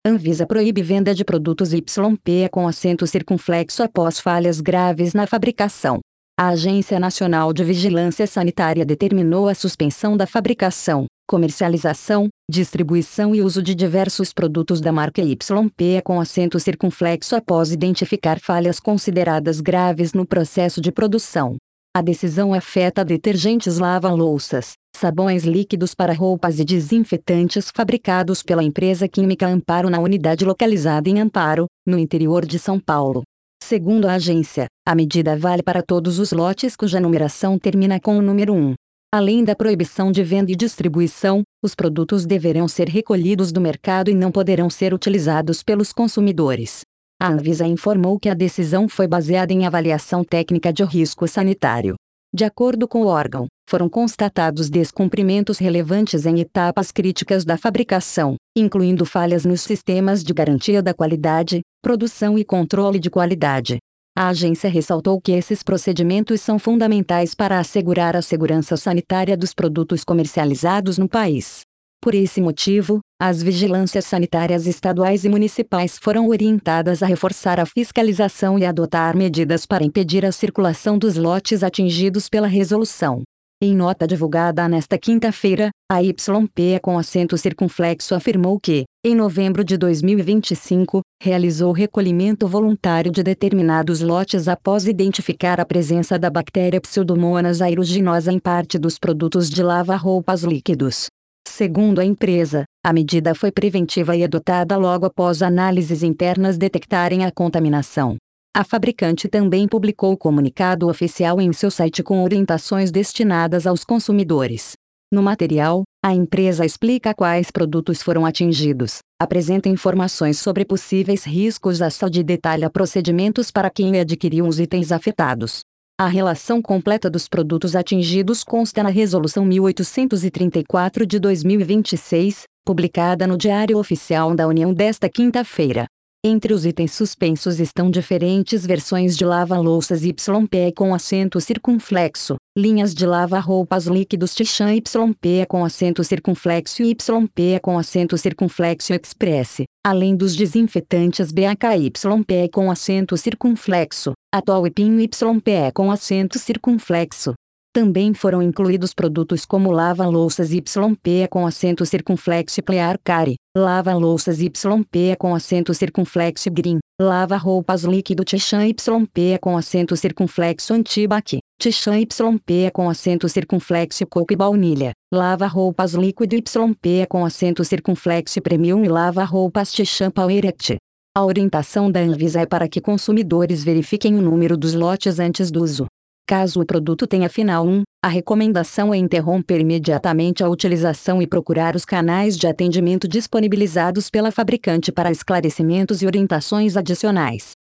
Anvisa proíbe venda de produtos YPE com acento circunflexo após falhas graves na fabricação. A Agência Nacional de Vigilância Sanitária determinou a suspensão da fabricação, comercialização, distribuição e uso de diversos produtos da marca YPE com acento circunflexo após identificar falhas consideradas graves no processo de produção. A decisão afeta detergentes lava-louças, sabões líquidos para roupas e desinfetantes fabricados pela empresa química Amparo na unidade localizada em Amparo, no interior de São Paulo. Segundo a agência, a medida vale para todos os lotes cuja numeração termina com o número 1. Além da proibição de venda e distribuição, os produtos deverão ser recolhidos do mercado e não poderão ser utilizados pelos consumidores. A Anvisa informou que a decisão foi baseada em avaliação técnica de risco sanitário. De acordo com o órgão, foram constatados descumprimentos relevantes em etapas críticas da fabricação, incluindo falhas nos sistemas de garantia da qualidade, produção e controle de qualidade. A agência ressaltou que esses procedimentos são fundamentais para assegurar a segurança sanitária dos produtos comercializados no país. Por esse motivo, as vigilâncias sanitárias estaduais e municipais foram orientadas a reforçar a fiscalização e adotar medidas para impedir a circulação dos lotes atingidos pela resolução. Em nota divulgada nesta quinta-feira, a YPE com acento circunflexo afirmou que, em novembro de 2025, realizou recolhimento voluntário de determinados lotes após identificar a presença da bactéria Pseudomonas aeruginosa em parte dos produtos de lava-roupas líquidos. Segundo a empresa, a medida foi preventiva e adotada logo após análises internas detectarem a contaminação. A fabricante também publicou comunicado oficial em seu site com orientações destinadas aos consumidores. No material, a empresa explica quais produtos foram atingidos, apresenta informações sobre possíveis riscos à saúde e detalha procedimentos para quem adquiriu os itens afetados. A relação completa dos produtos atingidos consta na Resolução 1834 de 2026, publicada no Diário Oficial da União desta quinta-feira. Entre os itens suspensos estão diferentes versões de lava-louças YPE com acento circunflexo, linhas de lava-roupas líquidos Tichan YPE com acento circunflexo e YPE com acento circunflexo Express, além dos desinfetantes BAK-YPE com acento circunflexo, Atol e Pinho YPE com acento circunflexo. Também foram incluídos produtos como lava-louças YPE com acento circunflexo e Clear Care, lava-louças YPE com acento circunflexo Green, lava-roupas líquido Tichan YPE com acento circunflexo Antibac, Tichan YPE com acento circunflexo Coco e Baunilha, lava-roupas líquido YPE com acento circunflexo Premium e lava-roupas Tichan Powerette. A orientação da Anvisa é para que consumidores verifiquem o número dos lotes antes do uso. Caso o produto tenha final 1, a recomendação é interromper imediatamente a utilização e procurar os canais de atendimento disponibilizados pela fabricante para esclarecimentos e orientações adicionais.